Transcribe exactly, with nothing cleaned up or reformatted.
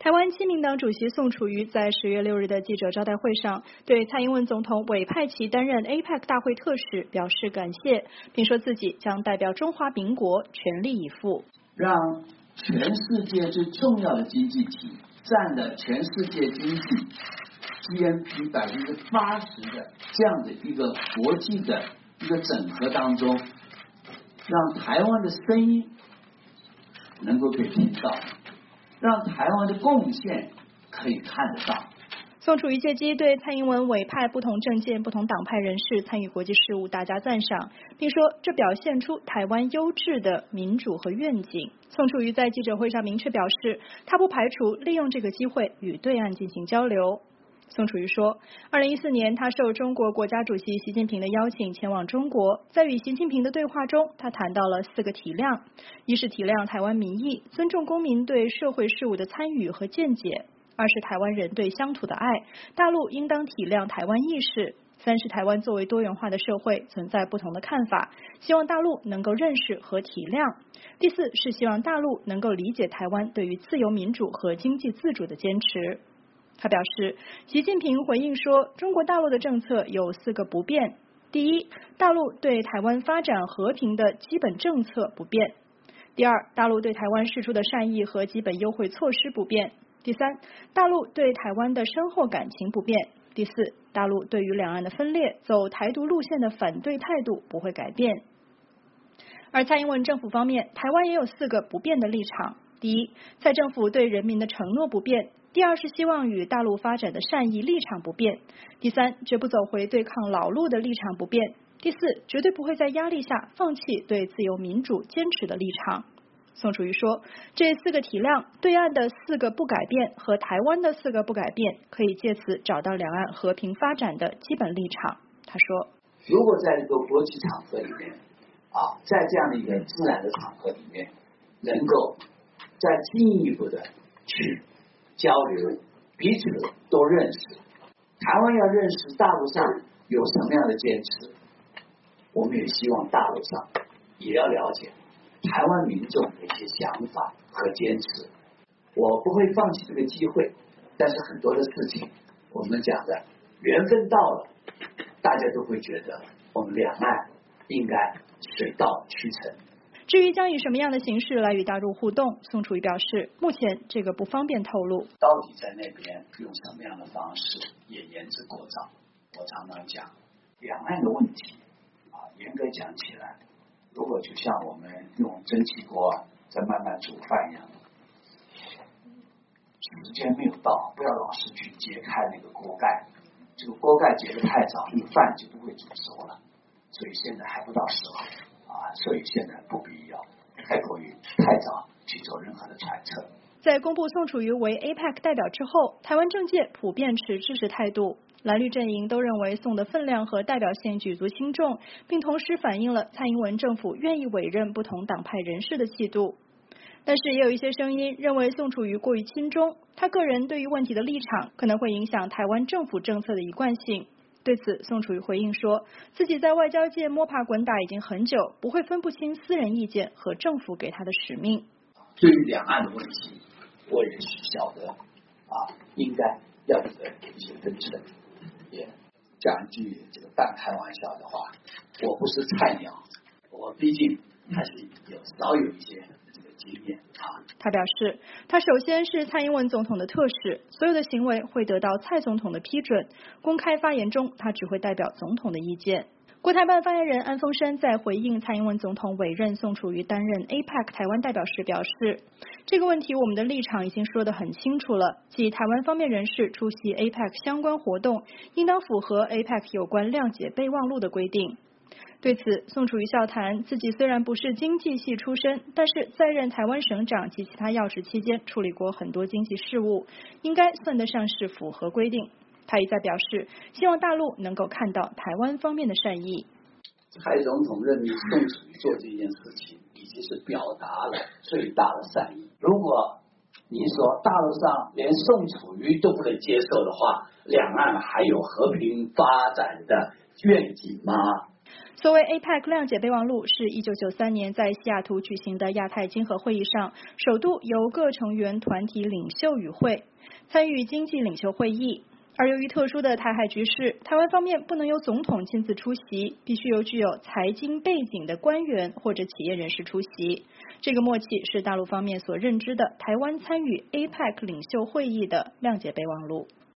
台湾亲民党主席宋楚瑜在十月六日的记者招待会上，对蔡英文总统委派其担任 A P E C 大会特使表示感谢，并说自己将代表中华民国全力以赴， 让全世界最重要的经济体占了全世界经济 G N P 百分之八十的这样的一个国际的一个整合当中，让台湾的声音能够被听到，让台湾的贡献可以看得到。 宋楚瑜借机对蔡英文委派不同政见、不同党派人士参与国际事务大加赞赏，并说这表现出台湾优质的民主和愿景。宋楚瑜在记者会上明确表示，他不排除利用这个机会与对岸进行交流。宋楚瑜说，二零一四年他受中国国家主席习近平的邀请前往中国，在与习近平的对话中，他谈到了四个体谅：一是体谅台湾民意，尊重公民对社会事务的参与和见解；二是台湾人对乡土的爱，大陆应当体谅台湾意识；三是台湾作为多元化的社会存在不同的看法，希望大陆能够认识和体谅；第四是希望大陆能够理解台湾对于自由民主和经济自主的坚持。他表示，习近平回应说，中国大陆的政策有四个不变：第一，大陆对台湾发展和平的基本政策不变；第二，大陆对台湾释出的善意和基本优惠措施不变；第三，大陆对台湾的深厚感情不变；第四，大陆对于两岸的分裂、走台独路线的反对态度不会改变。而蔡英文政府方面，台湾也有四个不变的立场：第一，蔡政府对人民的承诺不变；第二是希望与大陆发展的善意立场不变；第三，绝不走回对抗老路的立场不变；第四，绝对不会在压力下放弃对自由民主坚持的立场。宋楚瑜说，这四个体谅，对岸的四个不改变和台湾的四个不改变，可以借此找到两岸和平发展的基本立场。他说， 如果在一个国际场合里面啊，在这样的一个自然的场合里面，能够再进一步的去交流，彼此都认识，台湾要认识大陆上有什么样的坚持，我们也希望大陆上也要了解台湾民众的一些想法和坚持。我不会放弃这个机会，但是很多的事情我们讲的缘分到了，大家都会觉得我们两岸应该水到渠成。 至于将以什么样的形式来与大陆互动，宋楚瑜表示，目前这个不方便透露。 到底在那边用什么样的方式也言之过早。我常常讲，两岸的问题啊，严格讲起来，如果就像我们用蒸汽锅在慢慢煮饭一样，时间没有到，不要老是去揭开那个锅盖，这个锅盖揭得太早，那个饭就不会煮熟了。所以现在还不到时候。啊，所以现在不必要太过于太早去做任何的揣测。 在公布宋楚瑜为 A P E C 代表之后，台湾政界普遍持支持态度，蓝绿阵营都认为宋的分量和代表性举足轻重，并同时反映了蔡英文政府愿意委任不同党派人士的气度。但是也有一些声音认为宋楚瑜过于亲中，他个人对于问题的立场可能会影响台湾政府政策的一贯性。对此，宋楚瑜回应说，自己在外交界摸爬滚打已经很久，不会分不清私人意见和政府给他的使命。 对于两岸的问题，我也晓得啊，应该要有一些分寸。也讲一句这个半开玩笑的话，我不是菜鸟，我毕竟还是有少有一些这个经验啊。 他表示，他首先是蔡英文总统的特使，所有的行为会得到蔡总统的批准。公开发言中，他只会代表总统的意见。国台办发言人安峰山在回应蔡英文总统委任宋楚瑜担任 A P E C 台湾代表时表示，这个问题我们的立场已经说得很清楚了，即台湾方面人士出席 A P E C 相关活动，应当符合 A P E C 有关谅解备忘录的规定。对此，宋楚瑜笑谈，自己虽然不是经济系出身，但是在任台湾省长及其他要职期间，处理过很多经济事务，应该算得上是符合规定。他一再表示，希望大陆能够看到台湾方面的善意。 蔡总统任命宋楚瑜做这件事情，已经是表达了最大的善意。如果你说大陆上连宋楚瑜都不能接受的话，两岸还有和平发展的愿景吗？ 所谓 A P E C 谅解备忘录是一九九三年在西雅图举行的亚太经合会议上，首度由各成员团体领袖与会，参与经济领袖会议。而由于特殊的台海局势，台湾方面不能由总统亲自出席，必须由具有财经背景的官员或者企业人士出席。这个默契是大陆方面所认知的台湾参与 A P E C 领袖会议的谅解备忘录。